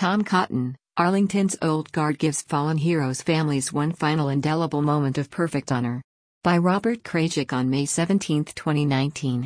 Tom Cotton, Arlington's Old Guard gives fallen heroes' families one final indelible moment of perfect honor. By Robert Krajcik on May 17, 2019.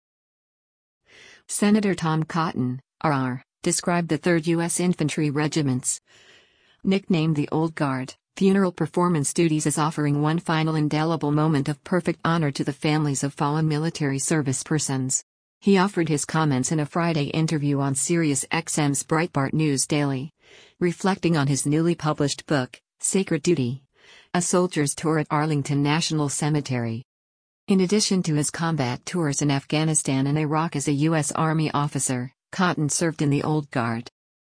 Senator Tom Cotton, RR, described the 3rd U.S. Infantry Regiment's, nicknamed the Old Guard, funeral performance duties as offering one final indelible moment of perfect honor to the families of fallen military service persons. He offered his comments in a Friday interview on SiriusXM's Breitbart News Daily, reflecting on his newly published book, Sacred Duty: A Soldier's Tour at Arlington National Cemetery. In addition to his combat tours in Afghanistan and Iraq as a U.S. Army officer, Cotton served in the Old Guard.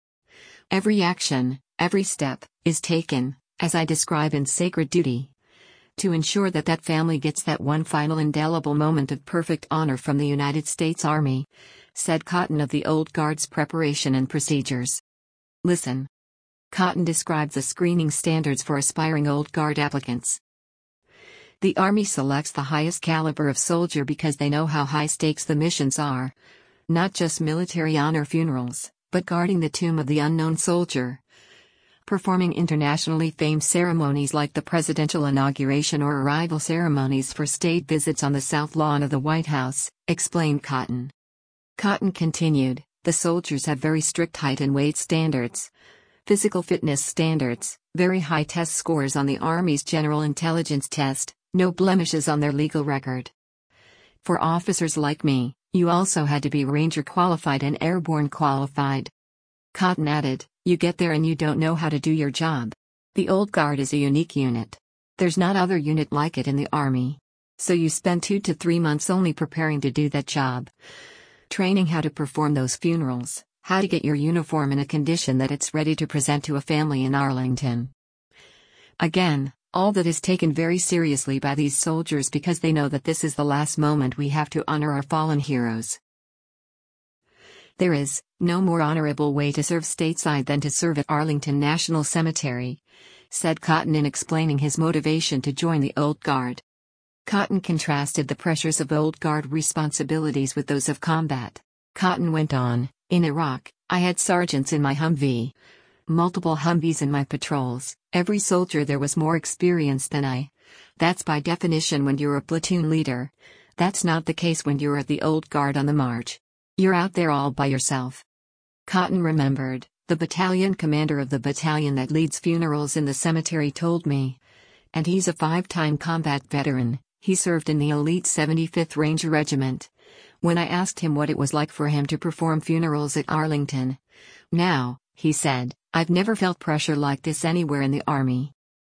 Every action, every step, is taken, as I describe in Sacred Duty, to ensure that that family gets that one final indelible moment of perfect honor from the United States Army, said Cotton of the Old Guard's preparation and procedures. Listen. Cotton described the screening standards for aspiring Old Guard applicants. The Army selects the highest caliber of soldier because they know how high stakes the missions are. Not just military honor funerals, but guarding the tomb of the unknown soldier. Performing internationally famed ceremonies like the presidential inauguration or arrival ceremonies for state visits on the South Lawn of the White House, explained Cotton. Cotton continued, the soldiers have very strict height and weight standards. Physical fitness standards, very high test scores on the Army's General Intelligence Test, no blemishes on their legal record. For officers like me, you also had to be Ranger qualified and Airborne qualified. Cotton added, you get there and you don't know how to do your job. The Old Guard is a unique unit. There's not other unit like it in the Army. So you spend 2 to 3 months only preparing to do that job. Training how to perform those funerals, how to get your uniform in a condition that it's ready to present to a family in Arlington. Again, all that is taken very seriously by these soldiers because they know that this is the last moment we have to honor our fallen heroes. There is no more honorable way to serve stateside than to serve at Arlington National Cemetery, said Cotton in explaining his motivation to join the Old Guard. Cotton contrasted the pressures of Old Guard responsibilities with those of combat. Cotton went on, in Iraq, I had sergeants in my Humvee. Multiple Humvees in my patrols, every soldier there was more experienced than I. That's by definition when you're a platoon leader. That's not the case when you're at the Old Guard on the march. You're out there all by yourself. Cotton remembered, the battalion commander of the battalion that leads funerals in the cemetery told me. And he's a 5-time combat veteran, he served in the elite 75th Ranger Regiment. When I asked him what it was like for him to perform funerals at Arlington. Now, he said, I've never felt pressure like this anywhere in the Army.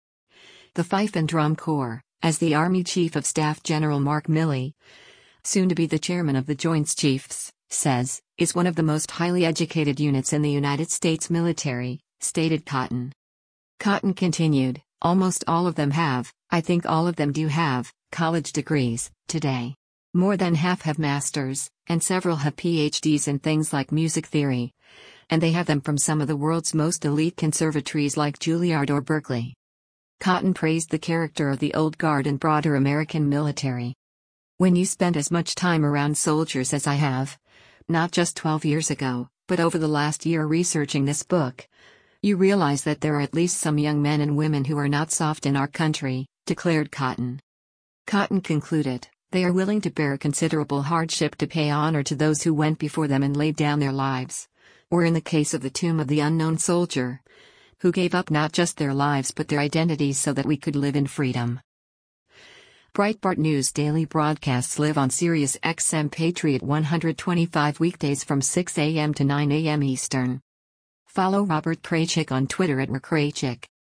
The Fife and Drum Corps, as the Army Chief of Staff General Mark Milley, soon to be the chairman of the Joint Chiefs, says, is one of the most highly educated units in the United States military, stated Cotton. Cotton continued, almost all of them have, I think all of them do have, college degrees, today. More than half have masters, and several have PhDs in things like music theory. And they have them from some of the world's most elite conservatories like Juilliard or Berkeley. Cotton praised the character of the Old Guard and broader American military. When you spend as much time around soldiers as I have, not just 12 years ago, but over the last year researching this book, you realize that there are at least some young men and women who are not soft in our country, declared Cotton. Cotton concluded, they are willing to bear considerable hardship to pay honor to those who went before them and laid down their lives. Or in the case of the Tomb of the Unknown Soldier, who gave up not just their lives but their identities so that we could live in freedom. Breitbart News daily broadcasts live on SiriusXM Patriot 125 weekdays from 6 a.m. to 9 a.m. Eastern. Follow Robert Krajcik on Twitter at @RKrajcik.